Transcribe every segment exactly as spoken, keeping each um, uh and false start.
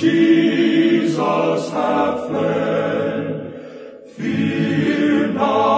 Jesus have fled. Fear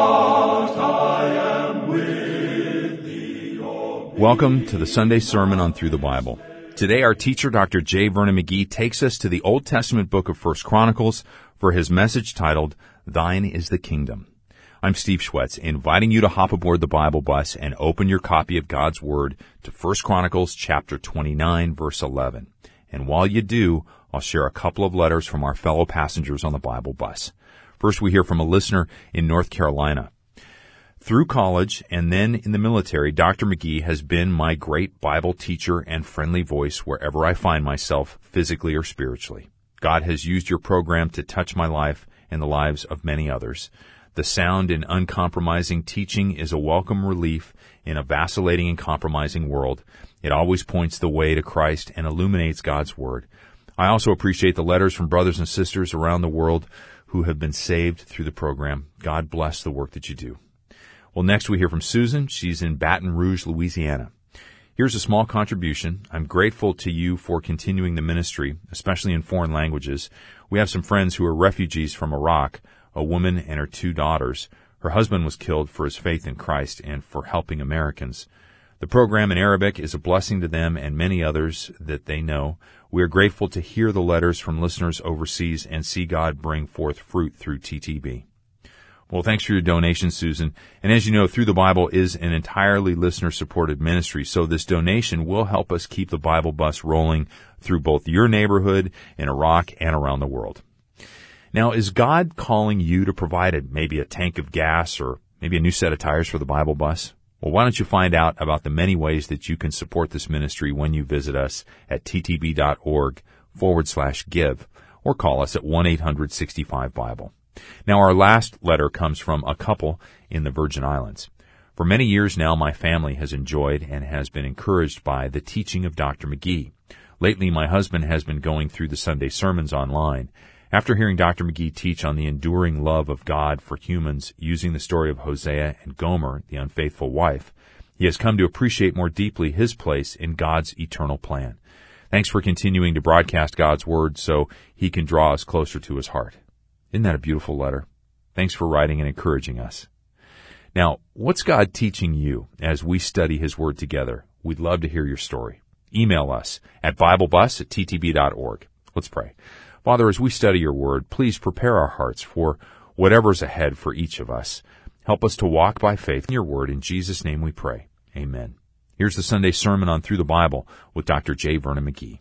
not, I am with thee. O Welcome to the Sunday Sermon on Through the Bible. Today our teacher, Doctor J. Vernon McGee, takes us to the Old Testament book of First Chronicles for his message titled, Thine is the Kingdom. I'm Steve Schwetz, inviting you to hop aboard the Bible bus and open your copy of God's Word to First Chronicles chapter twenty-nine, verse eleven. And while you do, I'll share a couple of letters from our fellow passengers on the Bible bus. First, we hear from a listener in North Carolina. Through college and then in the military, Doctor McGee has been my great Bible teacher and friendly voice wherever I find myself, physically or spiritually. God has used your program to touch my life and the lives of many others. The sound and uncompromising teaching is a welcome relief in a vacillating and compromising world. It always points the way to Christ and illuminates God's Word. I also appreciate the letters from brothers and sisters around the world who have been saved through the program. God bless the work that you do. Well, next we hear from Susan. She's in Baton Rouge, Louisiana. Here's a small contribution. I'm grateful to you for continuing the ministry, especially in foreign languages. We have some friends who are refugees from Iraq, a woman and her two daughters. Her husband was killed for his faith in Christ and for helping Americans. The program in Arabic is a blessing to them and many others that they know. We are grateful to hear the letters from listeners overseas and see God bring forth fruit through T T B. Well, thanks for your donation, Susan. And as you know, Through the Bible is an entirely listener-supported ministry, so this donation will help us keep the Bible bus rolling through both your neighborhood, in Iraq, and around the world. Now, is God calling you to provide a, maybe a tank of gas or maybe a new set of tires for the Bible bus? Well, why don't you find out about the many ways that you can support this ministry when you visit us at ttb.org forward slash give or call us at one eight hundred sixty-five Bible. Now, our last letter comes from a couple in the Virgin Islands. For many years now, my family has enjoyed and has been encouraged by the teaching of Doctor McGee. Lately, my husband has been going through the Sunday sermons online. After hearing Doctor McGee teach on the enduring love of God for humans using the story of Hosea and Gomer, the unfaithful wife, he has come to appreciate more deeply his place in God's eternal plan. Thanks for continuing to broadcast God's Word so he can draw us closer to his heart. Isn't that a beautiful letter? Thanks for writing and encouraging us. Now, what's God teaching you as we study his Word together? We'd love to hear your story. Email us at biblebus at ttb dot org. Let's pray. Father, as we study your Word, please prepare our hearts for whatever's ahead for each of us. Help us to walk by faith in your Word. In Jesus' name we pray. Amen. Here's the Sunday Sermon on Through the Bible with Doctor J. Vernon McGee.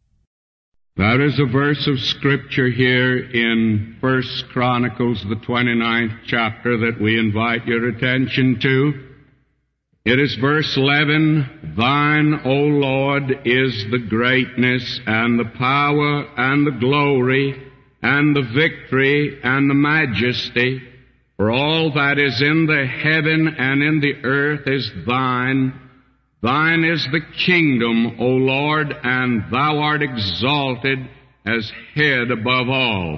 There is a verse of Scripture here in First Chronicles, the twenty-ninth chapter, that we invite your attention to. It is verse eleven, Thine, O Lord, is the greatness and the power and the glory and the victory and the majesty, for all that is in the heaven and in the earth is thine. Thine is the kingdom, O Lord, and thou art exalted as head above all.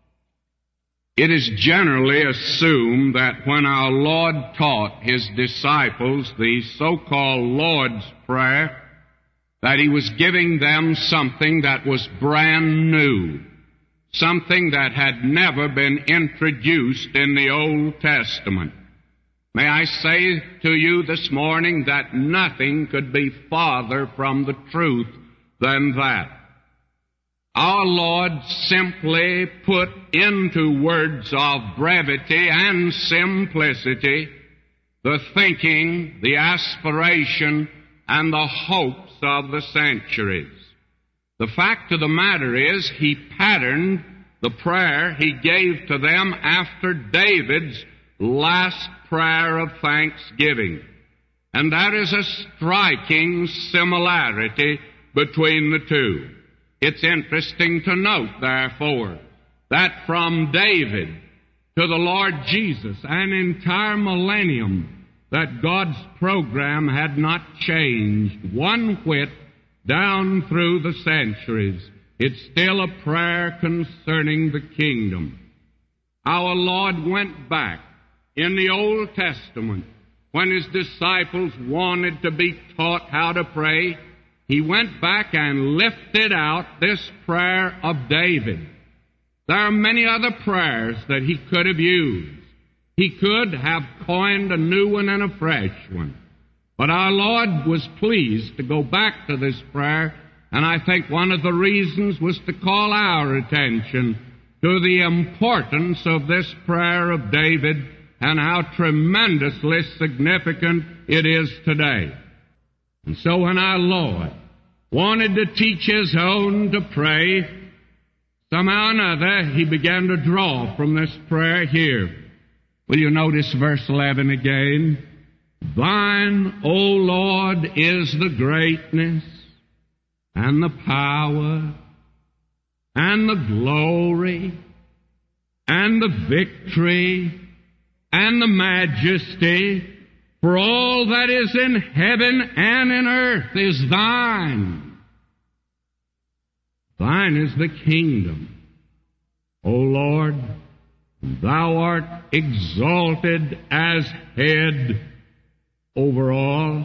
It is generally assumed that when our Lord taught his disciples the so-called Lord's Prayer, that he was giving them something that was brand new, something that had never been introduced in the Old Testament. May I say to you this morning that nothing could be farther from the truth than that. Our Lord simply put into words of brevity and simplicity the thinking, the aspiration, and the hopes of the centuries. The fact of the matter is, he patterned the prayer he gave to them after David's last prayer of thanksgiving. And there is a striking similarity between the two. It's interesting to note, therefore, that from David to the Lord Jesus, an entire millennium, that God's program had not changed one whit down through the centuries. It's still a prayer concerning the kingdom. Our Lord went back in the Old Testament when his disciples wanted to be taught how to pray, he went back and lifted out this prayer of David. There are many other prayers that he could have used. He could have coined a new one and a fresh one. But our Lord was pleased to go back to this prayer, and I think one of the reasons was to call our attention to the importance of this prayer of David and how tremendously significant it is today. And so when our Lord wanted to teach His own to pray, somehow or another He began to draw from this prayer here. Will you notice verse eleven again? Thine, O Lord, is the greatness and the power and the glory and the victory and the majesty, for all that is in heaven and in earth is thine. Thine is the kingdom, O Lord. Thou art exalted as head over all.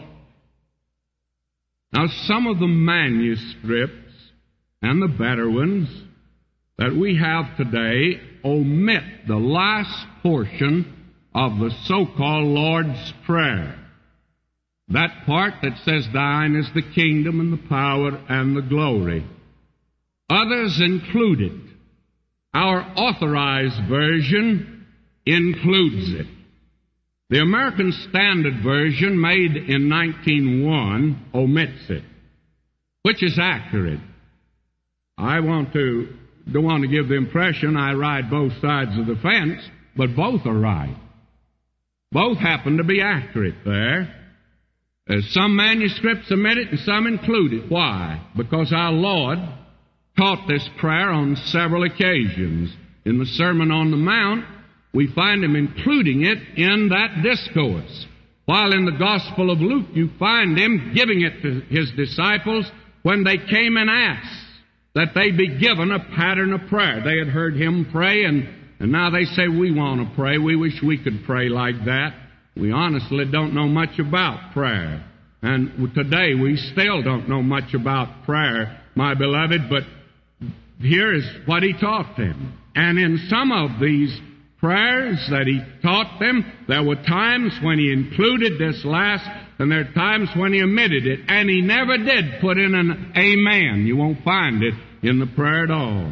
Now, some of the manuscripts and the better ones that we have today omit the last portion of the so-called Lord's Prayer. That part that says, thine is the kingdom and the power and the glory. Others include it. Our authorized version includes it. The American Standard Version, made in nineteen oh one, omits it, which is accurate. I want to, don't want to give the impression I ride both sides of the fence, but both are right. Both happen to be accurate there. Uh, some manuscripts omit it and some include it. Why? Because our Lord taught this prayer on several occasions. In the Sermon on the Mount, we find Him including it in that discourse. While in the Gospel of Luke, you find Him giving it to His disciples when they came and asked that they be given a pattern of prayer. They had heard Him pray, and, and now they say, we want to pray. We wish we could pray like that. We honestly don't know much about prayer. And today we still don't know much about prayer, my beloved, but here is what He taught them. And in some of these prayers that He taught them, there were times when He included this last, and there are times when He omitted it. And He never did put in an amen. You won't find it in the prayer at all.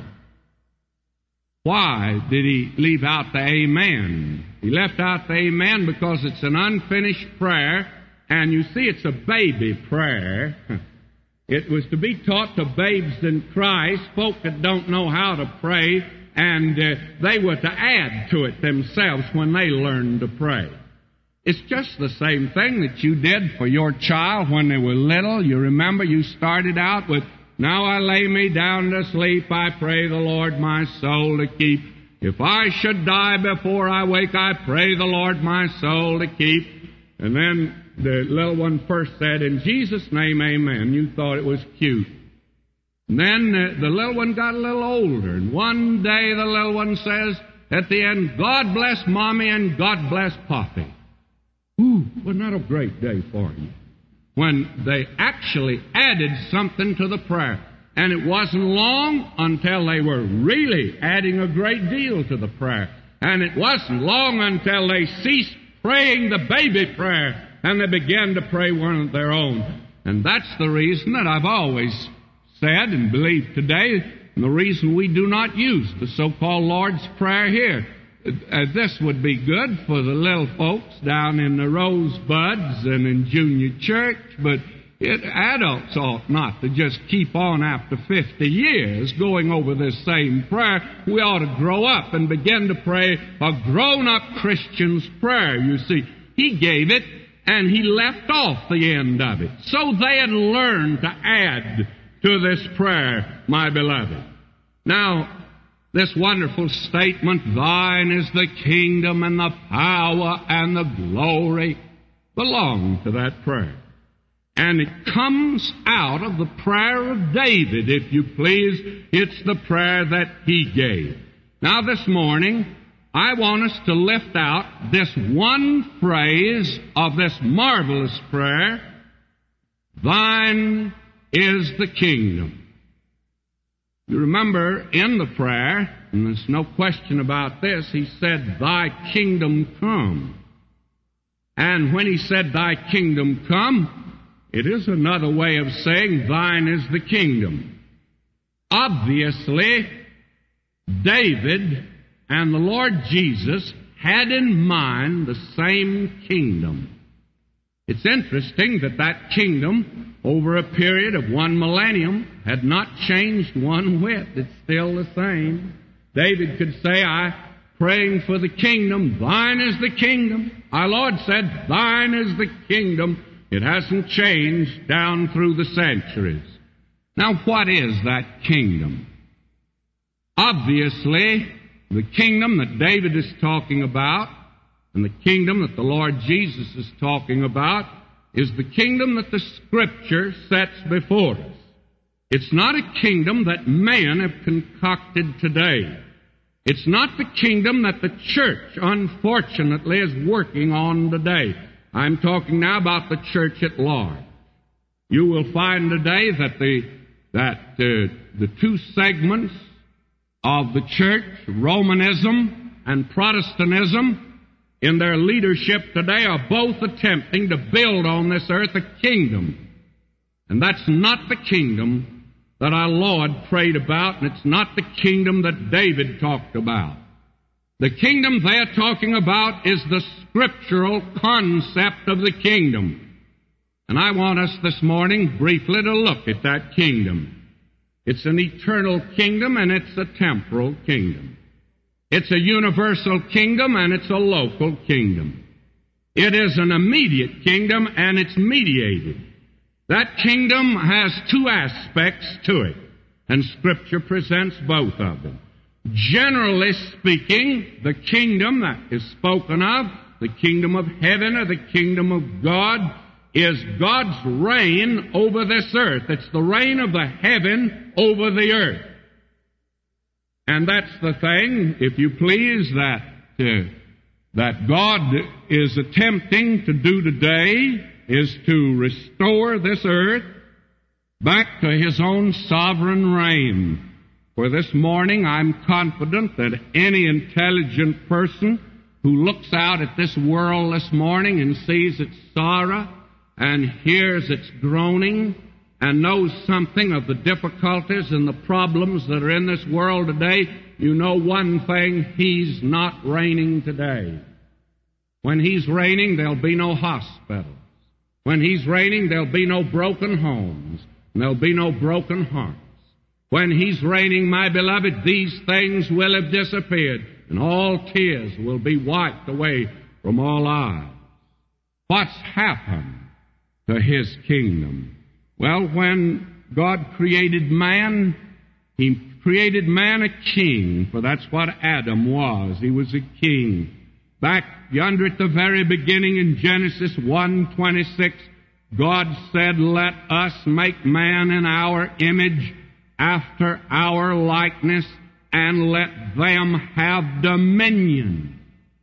Why did He leave out the amen? He left out the amen because it's an unfinished prayer, and you see it's a baby prayer. It was to be taught to babes in Christ, folk that don't know how to pray, and uh, they were to add to it themselves when they learned to pray. It's just the same thing that you did for your child when they were little. You remember you started out with, now I lay me down to sleep, I pray the Lord my soul to keep. If I should die before I wake, I pray the Lord my soul to keep. And then the little one first said, in Jesus' name, amen. You thought it was cute. And then uh, the little one got a little older, and one day the little one says at the end, God bless Mommy and God bless Poppy. Ooh, wasn't that a great day for you? When they actually added something to the prayer. And it wasn't long until they were really adding a great deal to the prayer. And it wasn't long until they ceased praying the baby prayer and they began to pray one of their own. And that's the reason that I've always said and believe today, and the reason we do not use the so-called Lord's Prayer here. Uh, this would be good for the little folks down in the Rosebuds and in junior church, but it, adults ought not to just keep on after fifty years going over this same prayer. We ought to grow up and begin to pray a grown-up Christian's prayer. You see, He gave it and He left off the end of it. So they had learned to add to this prayer, my beloved. Now, this wonderful statement, thine is the kingdom and the power and the glory, belong to that prayer. And it comes out of the prayer of David, if you please. It's the prayer that he gave. Now this morning, I want us to lift out this one phrase of this marvelous prayer, thine is the kingdom. You remember in the prayer, and there's no question about this, he said, Thy kingdom come. And when he said, Thy kingdom come, it is another way of saying, Thine is the kingdom. Obviously, David and the Lord Jesus had in mind the same kingdom. It's interesting that that kingdom, over a period of one millennium, had not changed one whit. It's still the same. David could say, I praying for the kingdom, Thine is the kingdom. Our Lord said, Thine is the kingdom. It hasn't changed down through the centuries. Now, what is that kingdom? Obviously, the kingdom that David is talking about and the kingdom that the Lord Jesus is talking about is the kingdom that the Scripture sets before us. It's not a kingdom that men have concocted today. It's not the kingdom that the church, unfortunately, is working on today. I'm talking now about the church at large. You will find today that the that uh, the two segments of the church, Romanism and Protestantism, in their leadership today are both attempting to build on this earth a kingdom. And that's not the kingdom that our Lord prayed about, and it's not the kingdom that David talked about. The kingdom they're talking about is the scriptural concept of the kingdom. And I want us this morning briefly to look at that kingdom. It's an eternal kingdom and it's a temporal kingdom. It's a universal kingdom and it's a local kingdom. It is an immediate kingdom and it's mediated. That kingdom has two aspects to it, and Scripture presents both of them. Generally speaking, the kingdom that is spoken of, the kingdom of heaven or the kingdom of God, is God's reign over this earth. It's the reign of the heaven over the earth. And that's the thing, if you please, that uh, that God is attempting to do today, is to restore this earth back to His own sovereign reign. For this morning, I'm confident that any intelligent person who looks out at this world this morning and sees its sorrow and hears its groaning and knows something of the difficulties and the problems that are in this world today, you know one thing, He's not reigning today. When He's reigning, there'll be no hospitals. When He's reigning, there'll be no broken homes, and there'll be no broken hearts. When He's reigning, my beloved, these things will have disappeared, and all tears will be wiped away from all eyes. What's happened to His kingdom? Well, when God created man, He created man a king, for that's what Adam was. He was a king. Back yonder at the very beginning in Genesis one twenty-six, God said, Let us make man in our image, after our likeness, and let them have dominion.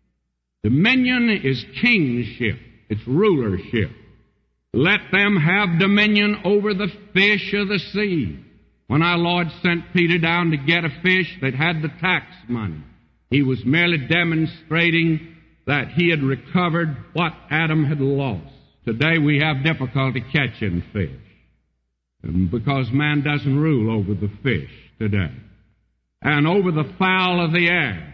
Dominion is kingship. It's rulership. Let them have dominion over the fish of the sea. When our Lord sent Peter down to get a fish that had the tax money, He was merely demonstrating that he had recovered what Adam had lost. Today we have difficulty catching fish, because man doesn't rule over the fish today, and over the fowl of the air.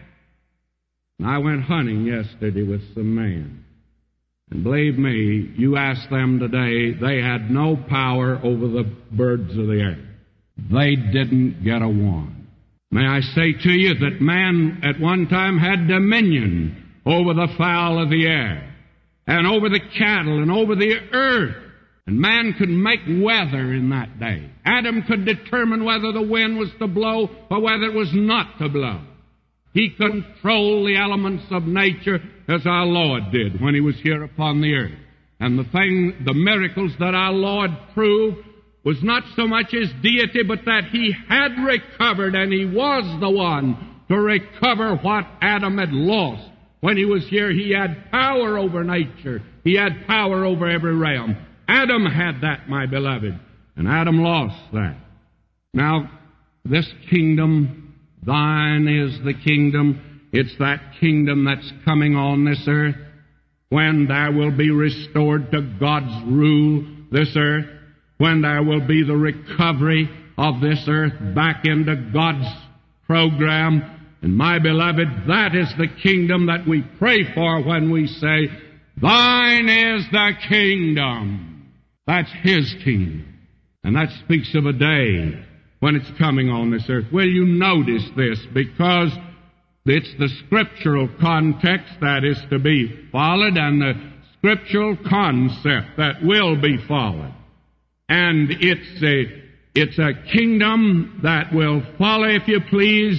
And I went hunting yesterday with some men, and believe me, you ask them today, they had no power over the birds of the air. They didn't get a one. May I say to you that man at one time had dominion over the fowl of the air, and over the cattle, and over the earth. And man could make weather in that day. Adam could determine whether the wind was to blow or whether it was not to blow. He controlled the elements of nature as our Lord did when He was here upon the earth. And the thing, the miracles that our Lord proved was not so much His deity, but that He had recovered, and He was the one to recover what Adam had lost. When He was here, He had power over nature. He had power over every realm. Adam had that, my beloved. And Adam lost that. Now, this kingdom, thine is the kingdom. It's that kingdom that's coming on this earth when there will be restored to God's rule this earth, when there will be the recovery of this earth back into God's program. And my beloved, that is the kingdom that we pray for when we say, thine is the kingdom. That's His kingdom. And that speaks of a day when it's coming on this earth. Will you notice this? Because it's the scriptural context that is to be followed and the scriptural concept that will be followed. And it's a, it's a kingdom that will follow, if you please,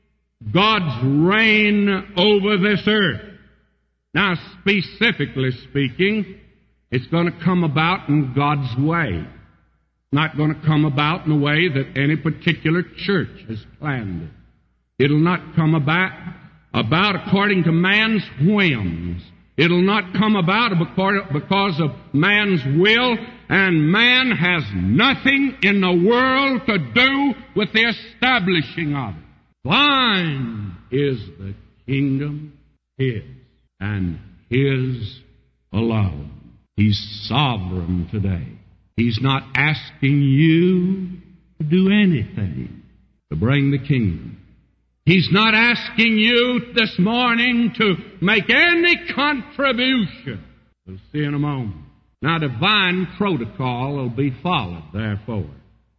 God's reign over this earth. Now, specifically speaking, it's going to come about in God's way. Not going to come about in the way that any particular church has planned it. It'll not come about, about according to man's whims. It'll not come about because of man's will, and man has nothing in the world to do with the establishing of it. Thine is the kingdom, His, and His alone. He's sovereign today. He's not asking you to do anything to bring the kingdom. He's not asking you this morning to make any contribution. We'll see in a moment. Now, divine protocol will be followed, therefore.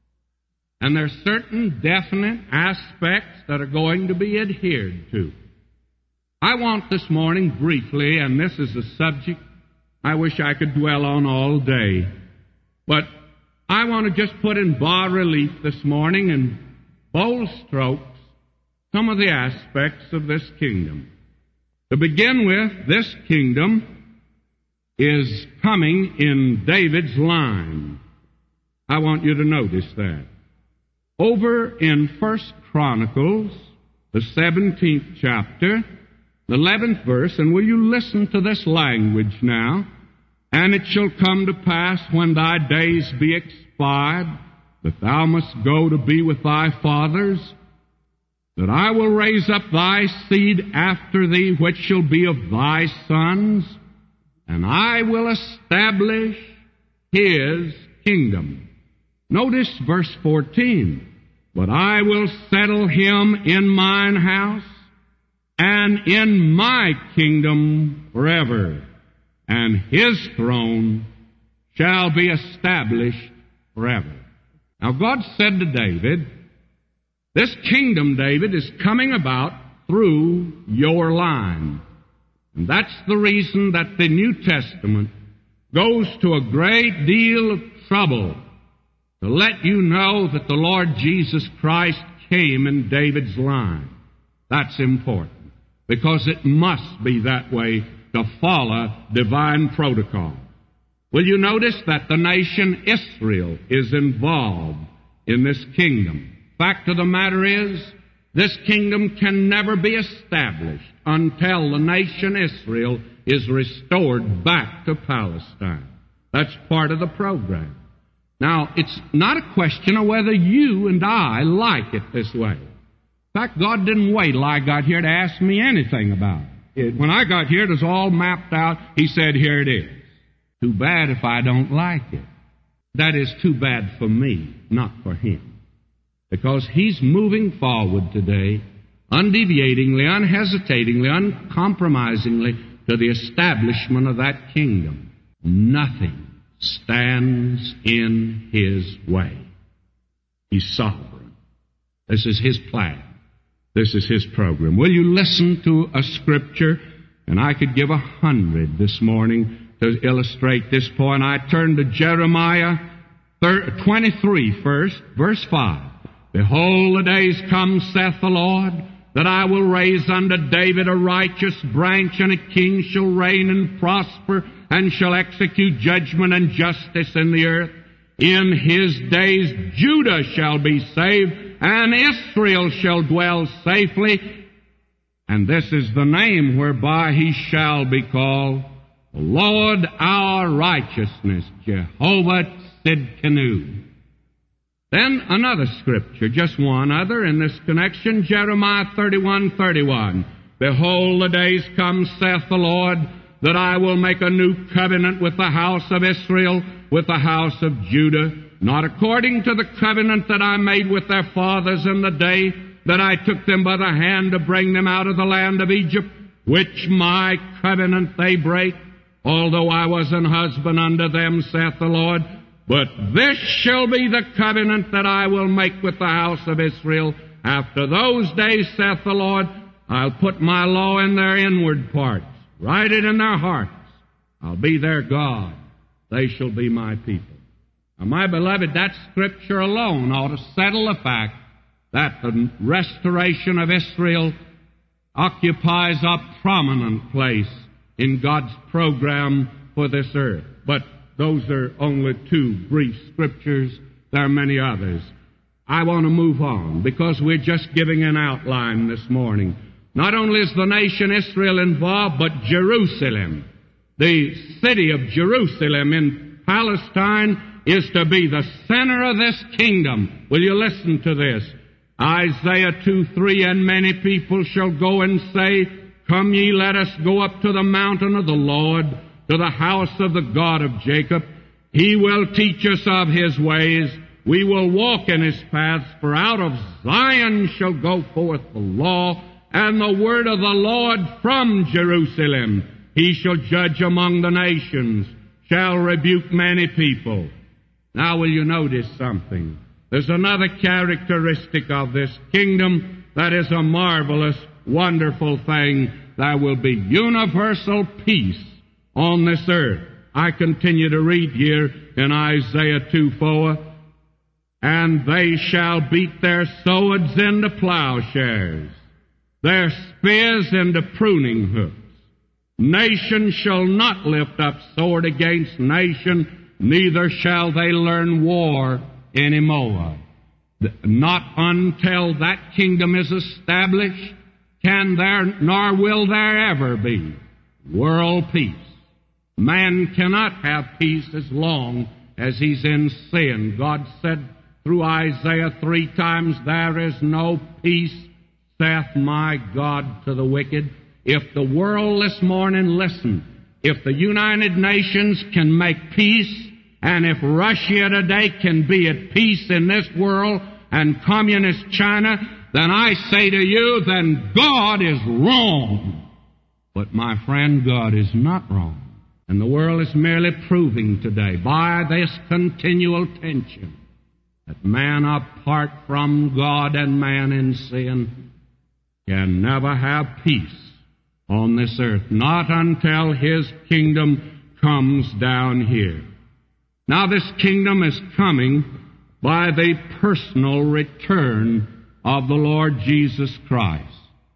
And there are certain definite aspects that are going to be adhered to. I want this morning briefly, and this is a subject I wish I could dwell on all day, but I want to just put in bas-relief this morning in bold strokes some of the aspects of this kingdom. To begin with, this kingdom is coming in David's line. I want you to notice that. Over in First Chronicles, the seventeenth chapter, the eleventh verse, and will you listen to this language now? And it shall come to pass when thy days be expired, that thou must go to be with thy fathers, that I will raise up thy seed after thee, which shall be of thy sons, and I will establish His kingdom. Notice verse fourteen. But I will settle him in mine house, and in my kingdom forever, and his throne shall be established forever. Now God said to David, this kingdom, David, is coming about through your line. And that's the reason that the New Testament goes to a great deal of trouble to let you know that the Lord Jesus Christ came in David's line. That's important, because it must be that way to follow divine protocol. Will you notice that the nation Israel is involved in this kingdom? Fact of the matter is, this kingdom can never be established until the nation Israel is restored back to Palestine. That's part of the program. Now, it's not a question of whether you and I like it this way. In fact, God didn't wait till I got here to ask me anything about it. When I got here, it was all mapped out. He said, here it is. Too bad if I don't like it. That is too bad for me, not for Him. Because He's moving forward today, undeviatingly, unhesitatingly, uncompromisingly, to the establishment of that kingdom. Nothing stands in His way. He's sovereign. This is His plan. This is His program. Will you listen to a scripture? And I could give a hundred this morning to illustrate this point. I turn to Jeremiah twenty-three first, verse five. Behold, the days come, saith the Lord, that I will raise unto David a righteous branch, and a king shall reign and prosper, and shall execute judgment and justice in the earth. In his days Judah shall be saved, and Israel shall dwell safely. And this is the name whereby he shall be called, the Lord our righteousness, Jehovah Tsidkenu. Then another scripture, just one other in this connection, Jeremiah thirty-one thirty-one. Behold, the days come, saith the Lord, that I will make a new covenant with the house of Israel, with the house of Judah, not according to the covenant that I made with their fathers in the day that I took them by the hand to bring them out of the land of Egypt, which my covenant they break, although I was an husband unto them, saith the Lord. But this shall be the covenant that I will make with the house of Israel. After those days, saith the Lord, I'll put my law in their inward parts, write it in their hearts. I'll be their God. They shall be my people. Now, my beloved, that scripture alone ought to settle the fact that the restoration of Israel occupies a prominent place in God's program for this earth. But those are only two brief scriptures. There are many others. I want to move on because we're just giving an outline this morning. Not only is the nation Israel involved, but Jerusalem. The city of Jerusalem in Palestine is to be the center of this kingdom. Will you listen to this? Isaiah two three, and many people shall go and say, Come ye, let us go up to the mountain of the Lord, to the house of the God of Jacob. He will teach us of His ways. We will walk in His paths, for out of Zion shall go forth the law and the word of the Lord from Jerusalem. He shall judge among the nations, shall rebuke many people. Now will you notice something? There's another characteristic of this kingdom that is a marvelous, wonderful thing. There will be universal peace on this earth. I continue to read here in Isaiah two four, And they shall beat their swords into plowshares, their spears into pruning hooks. Nation shall not lift up sword against nation, neither shall they learn war any more. Not until that kingdom is established can there, nor will there ever be, world peace. Man cannot have peace as long as he's in sin. God said through Isaiah three times, There is no peace, saith my God, to the wicked. If the world this morning, listen, if the United Nations can make peace, and if Russia today can be at peace in this world, and communist China, then I say to you, then God is wrong. But my friend, God is not wrong. And the world is merely proving today, by this continual tension, that man apart from God and man in sin can never have peace on this earth, not until His kingdom comes down here. Now this kingdom is coming by the personal return of the Lord Jesus Christ.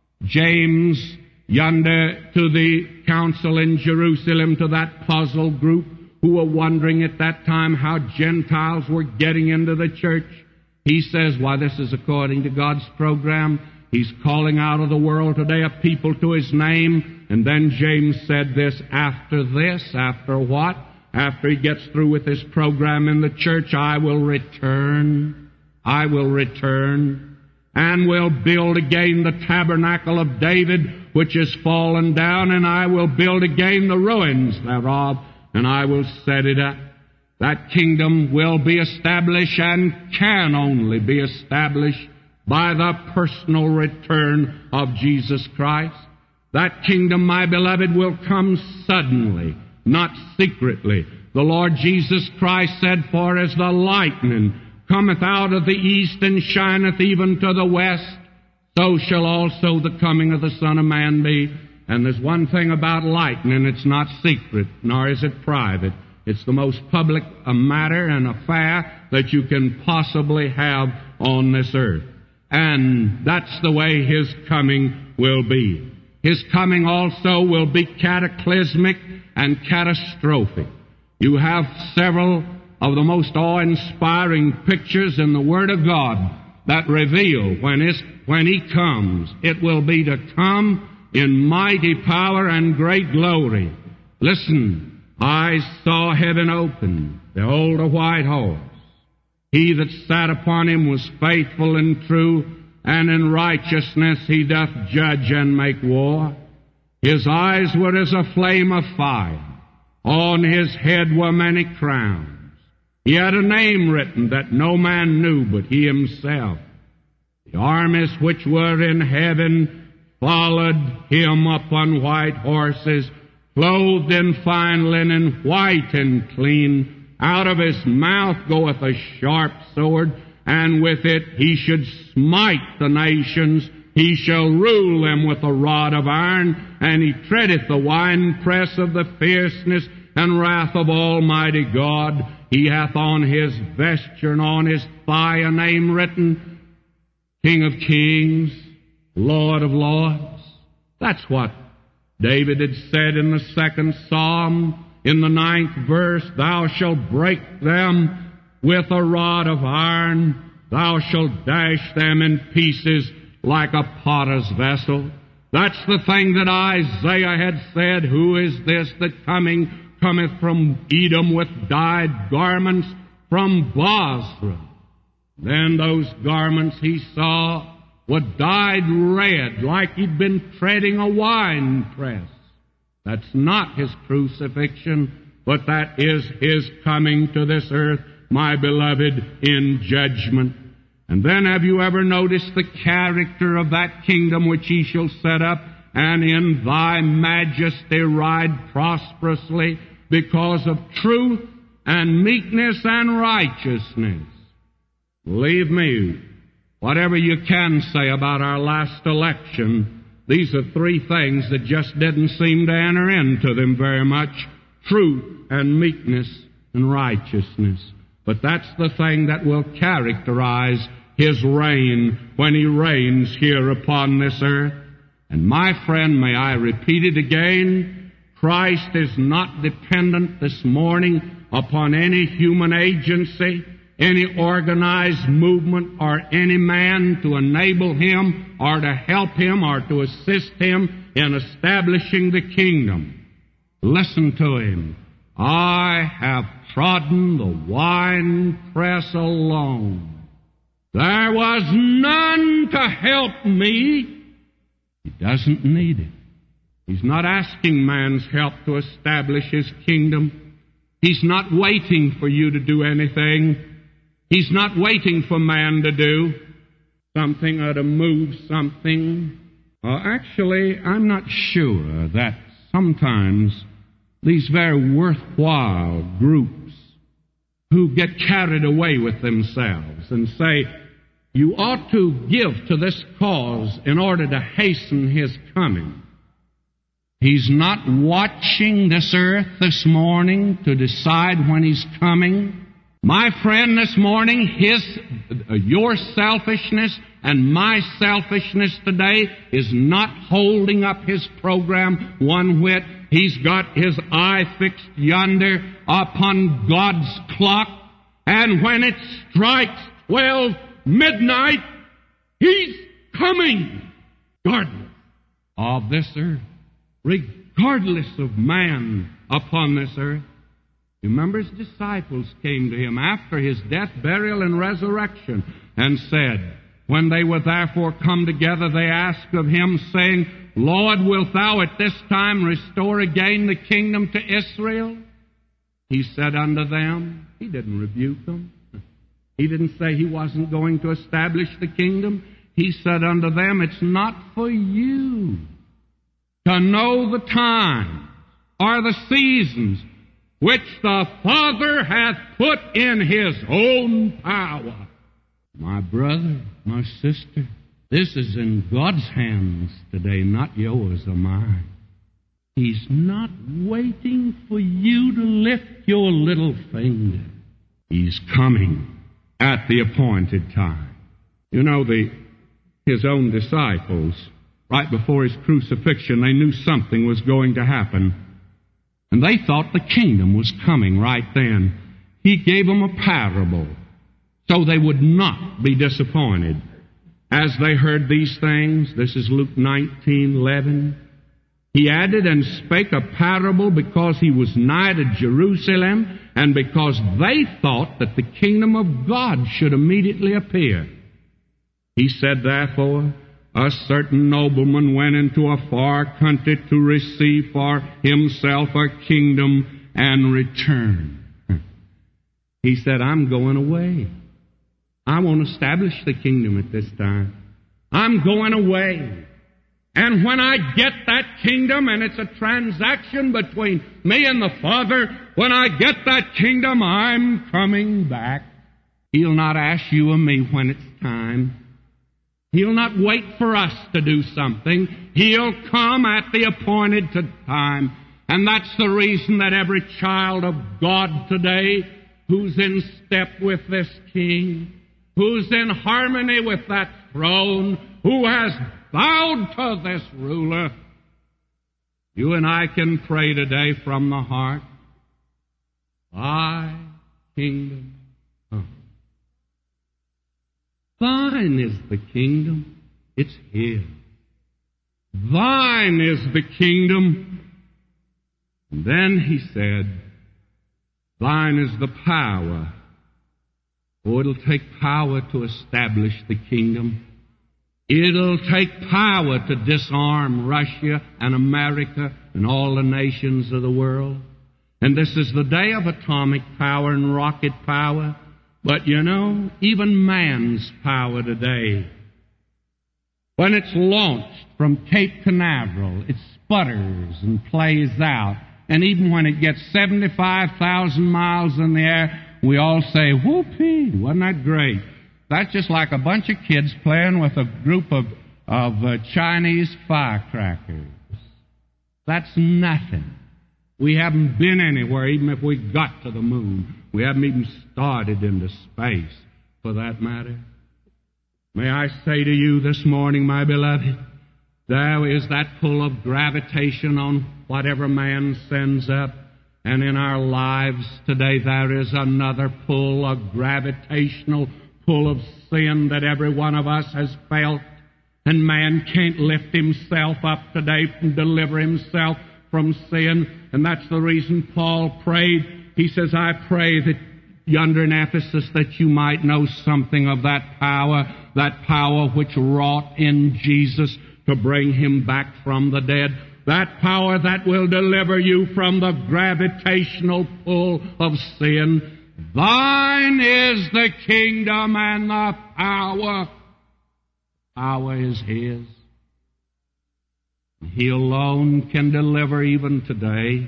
James, yonder to the council in Jerusalem, to that puzzled group who were wondering at that time how Gentiles were getting into the church, he says, why, this is according to God's program. He's calling out of the world today a people to His name. And then James said this, after this, after what? After he gets through with his program in the church, I will return, I will return, and will build again the tabernacle of David, which is fallen down, and I will build again the ruins thereof, and I will set it up. That kingdom will be established and can only be established by the personal return of Jesus Christ. That kingdom, my beloved, will come suddenly, not secretly. The Lord Jesus Christ said, For as the lightning cometh out of the east and shineth even to the west, so shall also the coming of the Son of Man be. And there's one thing about lightning, it's not secret, nor is it private. It's the most public a matter and affair that you can possibly have on this earth. And that's the way His coming will be. His coming also will be cataclysmic and catastrophic. You have several of the most awe-inspiring pictures in the Word of God that reveal when, his, when He comes, it will be to come in mighty power and great glory. Listen, I saw heaven open, behold a white horse. He that sat upon him was faithful and true, and in righteousness he doth judge and make war. His eyes were as a flame of fire. On his head were many crowns. He had a name written that no man knew but he himself. The armies which were in heaven followed him upon white horses, clothed in fine linen, white and clean. Out of his mouth goeth a sharp sword, and with it he should smite the nations. He shall rule them with a rod of iron, and he treadeth the winepress of the fierceness and wrath of Almighty God. He hath on his vesture and on his thigh a name written, King of Kings, Lord of Lords. That's what David had said in the second Psalm, in the ninth verse, Thou shalt break them with a rod of iron, thou shalt dash them in pieces like a potter's vessel. That's the thing that Isaiah had said, Who is this that coming cometh from Edom with dyed garments from Bozrah? Then those garments he saw were dyed red, like he'd been treading a wine press. That's not his crucifixion, but that is his coming to this earth, my beloved, in judgment. And then have you ever noticed the character of that kingdom which he shall set up, and in thy majesty ride prosperously, because of truth and meekness and righteousness? Believe me, whatever you can say about our last election, these are three things that just didn't seem to enter into them very much. Truth and meekness and righteousness. But that's the thing that will characterize his reign when he reigns here upon this earth. And my friend, may I repeat it again, Christ is not dependent this morning upon any human agency, any organized movement, or any man to enable him or to help him or to assist him in establishing the kingdom. Listen to him. I have trodden the winepress alone. There was none to help me. He doesn't need it. He's not asking man's help to establish his kingdom. He's not waiting for you to do anything. He's not waiting for man to do something or to move something. Uh, actually, I'm not sure that sometimes these very worthwhile groups who get carried away with themselves and say, you ought to give to this cause in order to hasten his coming. He's not watching this earth this morning to decide when he's coming. My friend, this morning, his, uh, your selfishness and my selfishness today is not holding up his program one whit. He's got his eye fixed yonder upon God's clock, and when it strikes twelve midnight, he's coming, regardless of this earth, regardless of man upon this earth. Remember, his disciples came to him after his death, burial, and resurrection, and said, when they were therefore come together, they asked of him, saying, Lord, wilt thou at this time restore again the kingdom to Israel? He said unto them, he didn't rebuke them. He didn't say he wasn't going to establish the kingdom. He said unto them, it's not for you to know the time or the seasons which the Father hath put in his own power. My brother, my sister, this is in God's hands today, not yours or mine. He's not waiting for you to lift your little finger. He's coming at the appointed time. You know, the his own disciples, right before his crucifixion, they knew something was going to happen. And they thought the kingdom was coming right then. He gave them a parable so they would not be disappointed. As they heard these things, this is Luke nineteen eleven, He added and spake a parable because he was nigh to Jerusalem, and because they thought that the kingdom of God should immediately appear. He said, therefore, a certain nobleman went into a far country to receive for himself a kingdom and return. He said, I'm going away. I won't establish the kingdom at this time. I'm going away. And when I get that kingdom, and it's a transaction between me and the Father, when I get that kingdom, I'm coming back. He'll not ask you and me when it's time. He'll not wait for us to do something. He'll come at the appointed time. And that's the reason that every child of God today who's in step with this King, who's in harmony with that throne, who has bowed to this ruler, you and I can pray today from the heart, Thy kingdom come. Thine is the kingdom, it's His. Thine is the kingdom. And then He said, Thine is the power. Oh, it'll take power to establish the kingdom. It'll take power to disarm Russia and America and all the nations of the world. And this is the day of atomic power and rocket power. But you know, even man's power today, when it's launched from Cape Canaveral, it sputters and plays out. And even when it gets seventy-five thousand miles in the air, we all say, whoopee, wasn't that great? That's just like a bunch of kids playing with a group of, of uh, Chinese firecrackers. That's nothing. We haven't been anywhere, even if we got to the moon. We haven't even started into space, for that matter. May I say to you this morning, my beloved, there is that pull of gravitation on whatever man sends up. And in our lives today, there is another pull, a gravitational pull of sin that every one of us has felt. And man can't lift himself up today and deliver himself from sin. And that's the reason Paul prayed. He says, I pray that yonder in Ephesus that you might know something of that power, that power which wrought in Jesus to bring Him back from the dead. That power that will deliver you from the gravitational pull of sin. Thine is the kingdom and the power. Power is His. He alone can deliver even today.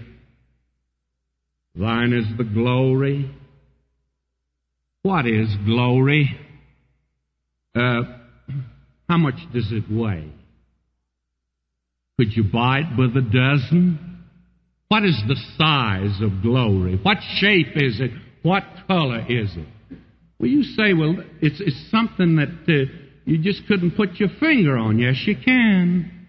Thine is the glory. What is glory? Uh, how much does it weigh? Could you buy it with a dozen? What is the size of glory? What shape is it? What color is it? Well, you say, well, it's, it's something that uh, you just couldn't put your finger on. Yes, you can.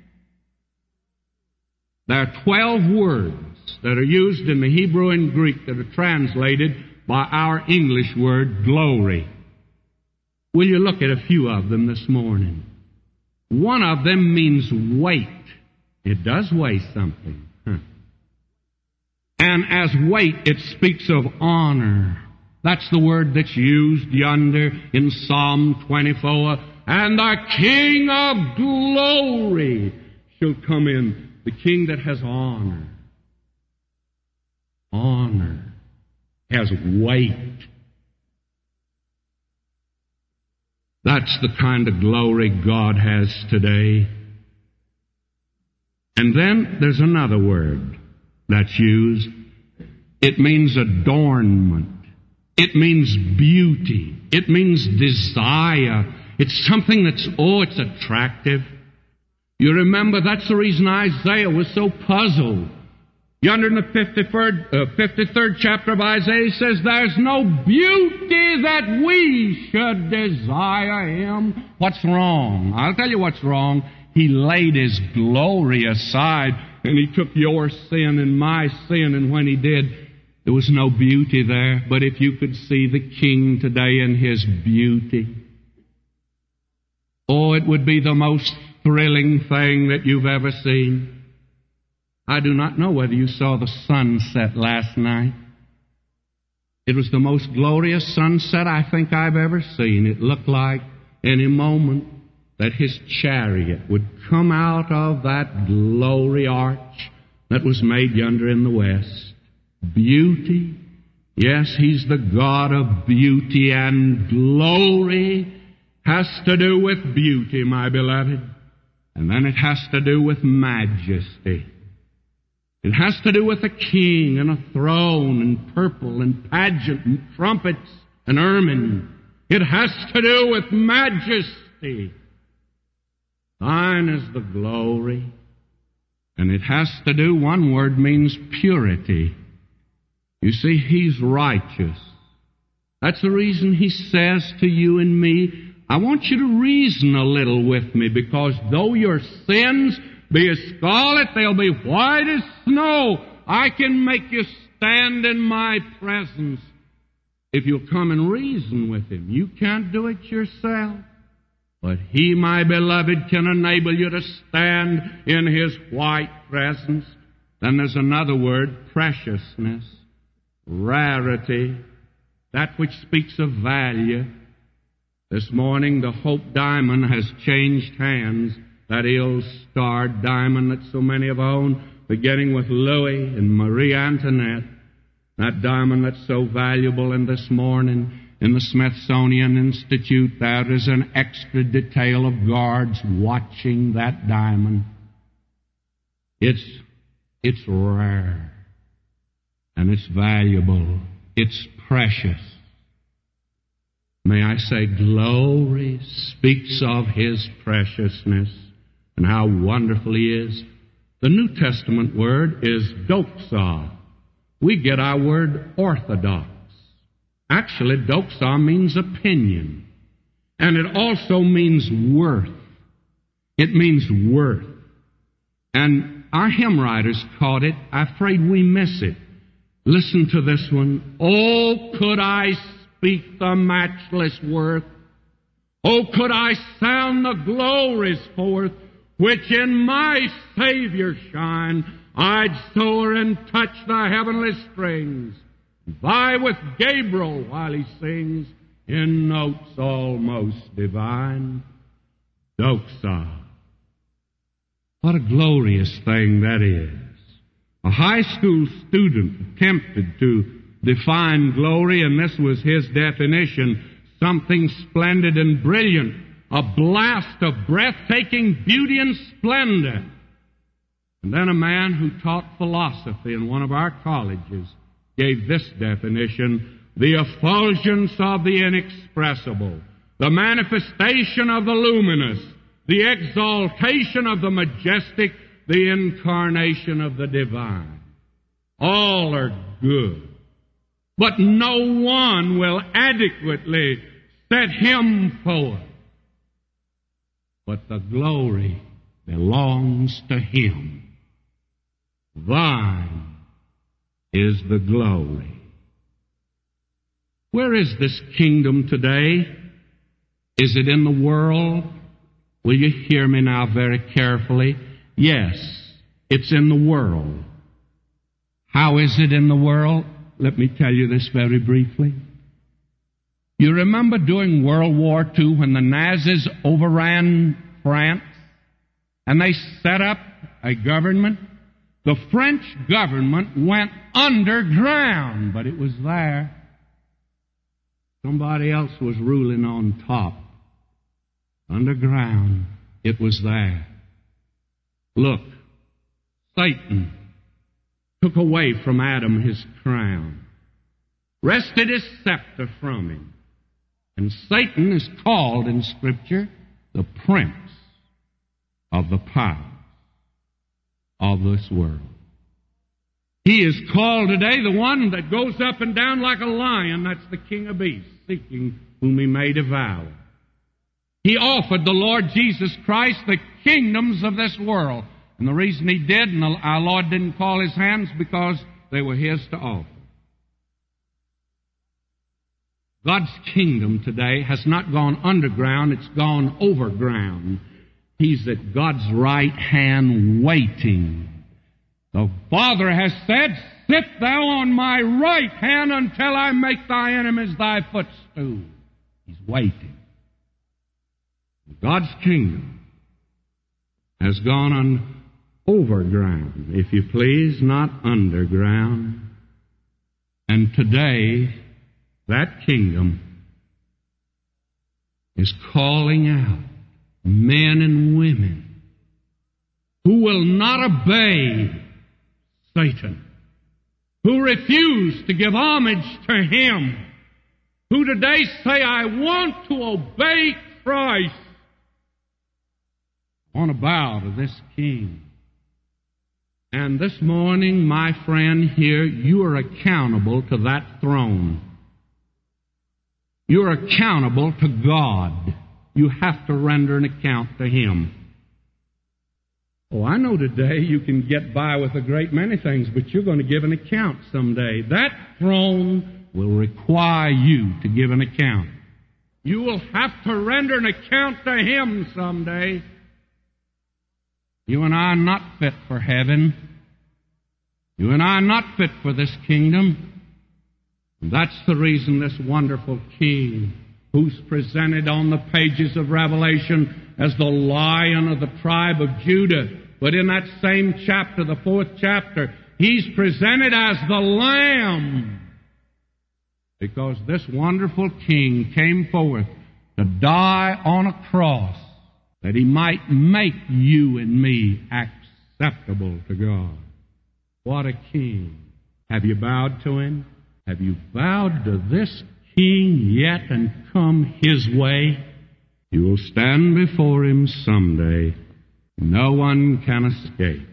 There are twelve words that are used in the Hebrew and Greek that are translated by our English word, glory. Will you look at a few of them this morning? One of them means weight. It does weigh something. Huh. And as weight, it speaks of honor. That's the word that's used yonder in Psalm twenty-four. And the King of glory shall come in. The King that has honor. Honor has weight. That's the kind of glory God has today. And then there's another word that's used. It means adornment. It means beauty. It means desire. It's something that's, oh, it's attractive. You remember, that's the reason Isaiah was so puzzled. Yonder in the fifty-third, uh, fifty-third chapter of Isaiah, he says, there's no beauty that we should desire Him. What's wrong? I'll tell you what's wrong. He laid His glory aside, and He took your sin and my sin, and when He did, there was no beauty there. But if you could see the King today in His beauty, oh, it would be the most thrilling thing that you've ever seen. I do not know whether you saw the sunset last night. It was the most glorious sunset I think I've ever seen. It looked like any moment that his chariot would come out of that glory arch that was made yonder in the west. Beauty. Yes, he's the God of beauty, and glory has to do with beauty, my beloved. And then it has to do with majesty. It has to do with a king and a throne and purple and pageant and trumpets and ermine. It has to do with majesty. Thine is the glory. And it has to do, one word means purity. You see, he's righteous. That's the reason he says to you and me, I want you to reason a little with me, because though your sins be as scarlet, they'll be white as snow. I can make you stand in my presence if you'll come and reason with him. You can't do it yourself. But he, my beloved, can enable you to stand in his white presence. Then there's another word, preciousness, rarity, that which speaks of value. This morning the Hope Diamond has changed hands, that ill-starred diamond that so many have owned, beginning with Louis and Marie Antoinette, that diamond that's so valuable. And this morning in the Smithsonian Institute there is an extra detail of guards watching that diamond. It's, it's rare, and it's valuable. It's precious. May I say, glory speaks of his preciousness and how wonderful he is. The New Testament word is doxa. We get our word orthodox. Actually, doxa means opinion. And it also means worth. It means worth. And our hymn writers caught it. I'm afraid we miss it. Listen to this one. Oh, could I speak the matchless worth? Oh, could I sound the glories forth which in my Savior shine? I'd soar and touch the heavenly strings, vie with Gabriel while he sings in notes almost divine. Doxa. What a glorious thing that is. A high school student attempted to define glory, and this was his definition: something splendid and brilliant, a blast of breathtaking beauty and splendor. And then a man who taught philosophy in one of our colleges gave this definition: the effulgence of the inexpressible, the manifestation of the luminous, the exaltation of the majestic, the incarnation of the divine. All are good, but no one will adequately set him forth. But the glory belongs to him. Thine is the glory. Where is this kingdom today? Is it in the world? Will you hear me now very carefully? Yes, it's in the world. How is it in the world? Let me tell you this very briefly. You remember during World War Two when the Nazis overran France and they set up a government? The French government went underground, but it was there. Somebody else was ruling on top. Underground, it was there. Look, Satan took away from Adam his crown, wrested his scepter from him. And Satan is called in Scripture the prince of the power of this world. He is called today the one that goes up and down like a lion. That's the king of beasts, seeking whom he may devour. He offered the Lord Jesus Christ the kingdoms of this world. And the reason he did, and our Lord didn't call his hands, because they were his to offer. God's kingdom today has not gone underground, it's gone overground. He's at God's right hand waiting. The Father has said, sit thou on my right hand until I make thy enemies thy footstool. He's waiting. God's kingdom has gone on overground, if you please, not underground. And today, that kingdom is calling out men and women who will not obey Satan, who refuse to give homage to him, who today say, I want to obey Christ. I want to bow to this King. And this morning, my friend here, you are accountable to that throne. You're accountable to God. You have to render an account to Him. Oh, I know today you can get by with a great many things, but you're going to give an account someday. That throne will require you to give an account. You will have to render an account to Him someday. You and I are not fit for heaven. You and I are not fit for this kingdom. And that's the reason this wonderful King, who's presented on the pages of Revelation as the Lion of the tribe of Judah, but in that same chapter, the fourth chapter, He's presented as the Lamb. Because this wonderful King came forth to die on a cross that He might make you and me acceptable to God. What a King. Have you bowed to Him? Have you bowed to this King yet and come His way? You will stand before Him someday. No one can escape.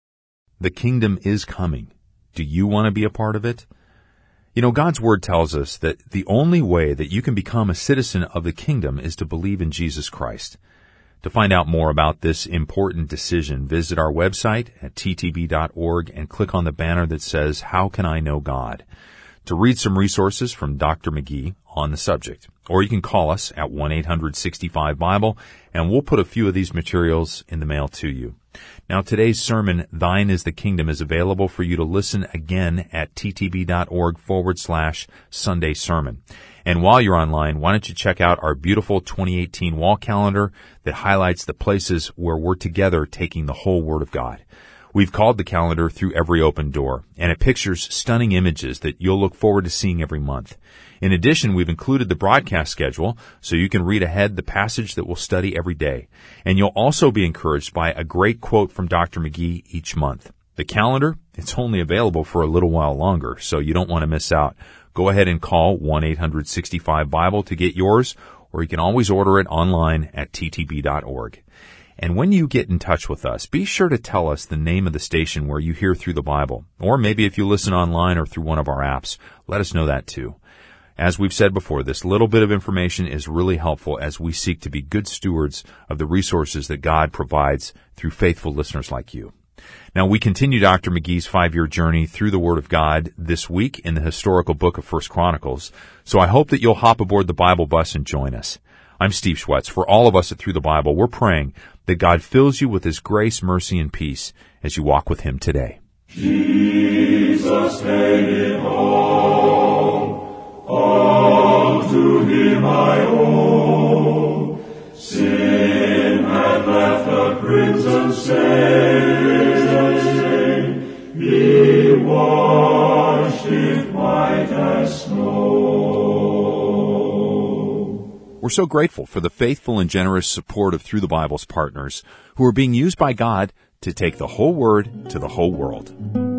The kingdom is coming. Do you want to be a part of it? You know, God's Word tells us that the only way that you can become a citizen of the kingdom is to believe in Jesus Christ. To find out more about this important decision, visit our website at t t b dot org and click on the banner that says, How Can I Know God? To read some resources from Doctor McGee on the subject. Or you can call us at one eight hundred sixty-five Bible, and we'll put a few of these materials in the mail to you. Now, today's sermon, Thine is the Kingdom, is available for you to listen again at t t b dot org forward slash Sunday Sermon. And while you're online, why don't you check out our beautiful twenty eighteen wall calendar that highlights the places where we're together taking the whole Word of God. We've called the calendar Through Every Open Door, and it pictures stunning images that you'll look forward to seeing every month. In addition, we've included the broadcast schedule so you can read ahead the passage that we'll study every day. And you'll also be encouraged by a great quote from Doctor McGee each month. The calendar, it's only available for a little while longer, so you don't want to miss out. Go ahead and call one eight hundred sixty-five Bible to get yours, or you can always order it online at t t b dot org. And when you get in touch with us, be sure to tell us the name of the station where you hear Through the Bible. Or maybe if you listen online or through one of our apps, let us know that too. As we've said before, this little bit of information is really helpful as we seek to be good stewards of the resources that God provides through faithful listeners like you. Now, we continue Doctor McGee's five-year journey through the Word of God this week in the historical book of First Chronicles, so I hope that you'll hop aboard the Bible bus and join us. I'm Steve Schwetz. For all of us at Through the Bible, we're praying that God fills you with His grace, mercy, and peace as you walk with Him today. Jesus, take it all, all to Him I owe. Sin had left a crimson stain, He washed it white as snow. We're so grateful for the faithful and generous support of Through the Bible's partners who are being used by God to take the whole Word to the whole world.